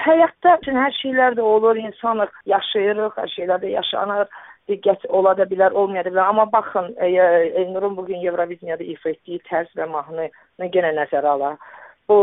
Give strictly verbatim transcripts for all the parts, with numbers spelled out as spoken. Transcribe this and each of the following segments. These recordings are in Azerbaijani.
həyatda üçün hər şeylər də olur, insanıq, yaşayırıq, hər şeylər də yaşanır. Diqqət ola da bilər, olmaya da bilər. Amma baxın, Elnurun bugün Eurovisioniyada ifa etdiyi tərz və mahnını yenə nəzərə alaq. Bu,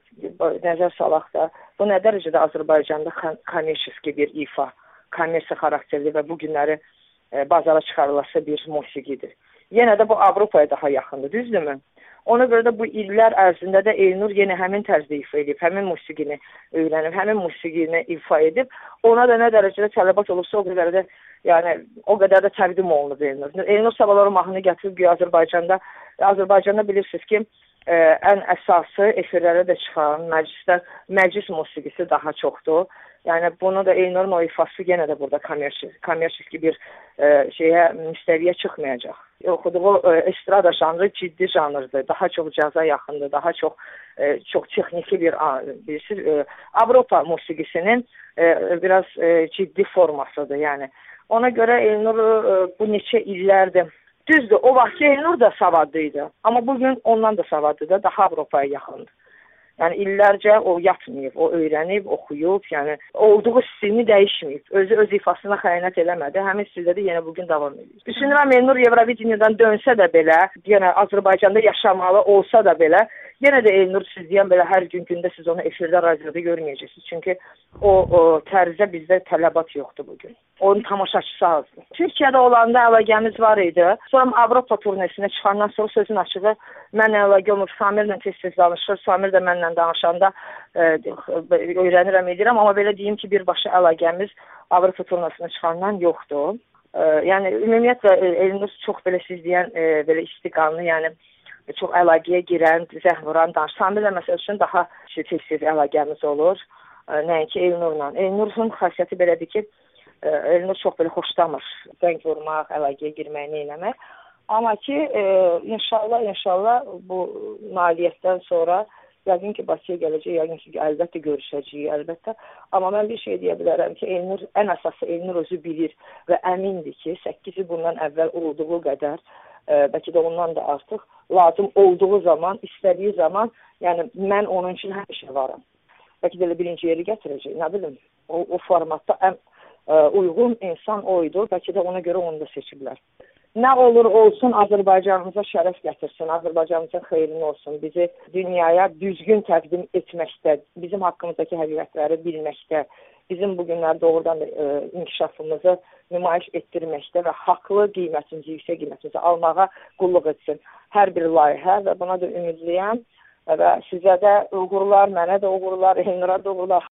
nəzər salaq da, bu nə dərəcədə Azərbaycanda kommersiya bir ifa, kommersiya xarakterli və bu günləri e, bazara çıxarılası bir musiqidir. Yenə də bu Avropaya daha yaxındır, düzdürmü? Ona görə də bu illər ərzində də Elnur yenə həmin tərzdə ifa edib, həmin musiqini öyrənib, həmin musiqini ifa edib. Ona da nə dərəcədə tələbat olursa, o qədər də, yəni, o qədər də təqdim olunub Elnur. Elnur sabahları mahnını gətirib ki, Azərbaycanda, Azərbaycanda bilirsiniz ki, ə, ən əsası efirlərə də çıxan məclisdə məclis musiqisi daha çoxdur. Yəni, bunu da Elnurun o ifası yenə də burada kommersiyik bir ə, şeyə, müstəviyə çıxmayacaq. Oxuduğu ə, estrada janrı ciddi janrdır, daha çox caza yaxındır, daha çox ə, çox texniki bir, bilirsiniz, ə, Avropa musiqisinin ə, biraz ə, ciddi formasıdır, yəni. Ona görə Elnur ə, bu neçə illərdir. Düzdür, o vaxt Elnur da savadlıydı, amma bugün ondan da savadlıdır, daha Avropaya yaxındır. Yəni illərcə o yatmayıb, o öyrənib, oxuyub, yəni olduğu stilini dəyişməyib, özü öz ifasına xəyanət eləmədi, həmin stildə də yenə bugün davam edir. Düşünürəm, Elnur Euroviziyoniyadan dönsə də belə, yenə Azərbaycanda yaşamalı olsa da belə, yenə də Elnur siz deyən belə hər gün gündə siz onu efirdə, radioda görməyəcəksiniz. Çünki o, o tərzə bizdə tələbat yoxdur bugün. Onun tamaşaçısı azdır. Türkiyədə olanda əlaqəmiz var idi. Sonra Avropa turnesinə çıxandan sonra sözün açığı mənlə əlaqə olmur. Samirlə tez-tez danışır. Samir də mənlə danışanda e, öyrənirəm, edirəm. Amma belə deyim ki, birbaşa əlaqəmiz Avropa turnesinə çıxandan yoxdur. E, yəni, ümumiyyətlə, Elnur çox belə siz deyən, e, belə istiqanlı, yəni çox əlaqəyə girən, zəh vuran danışır. Samirlə məsəl üçün daha tez-tez əlaqəmiz olur. E, nəinki Elnurla. Elnurun xasiyyəti belədir ki, Elnur çox belə xoşlamır, zəng vurmaq, əlaqəyə girmək, neyləmək. Amma ki, e, inşallah, inşallah bu nailiyyətdən sonra yəqin ki, Bakıya gələcək, yəqin ki, əlbəttə görüşəcəyik, əlbəttə. Amma mən bir şey deyə bilərəm ki, Elnur, ən əsası Elnur özü bilir və əmindir ki, səkkiz il bundan əvvəl olduğu qədər, e, bəlkə də ondan da artıq lazım olduğu zaman, istədiyi zaman, yəni mən onun üçün həmişə varam. Bəlkə də birinci yeri gətirəcək, nə bilim, o, o formatda ən uyğun insan oydu, bəlkə də ona görə onu da seçiblər. Nə olur olsun, Azərbaycanımıza şərəf gətirsin, Azərbaycanımızın xeyrini olsun, bizi dünyaya düzgün təqdim etməkdə, bizim haqqımızdakı həqiqətləri bilməkdə, bizim bugünlər doğrudan da e, inkişafımızı nümayiş etdirməkdə və haqlı qiymətimizi, yüksək qiymətimizi almağa qulluq etsin hər bir layihə və buna da ümidliyəm və sizə də uğurlar, mənə də uğurlar, Elnura da uğurlar.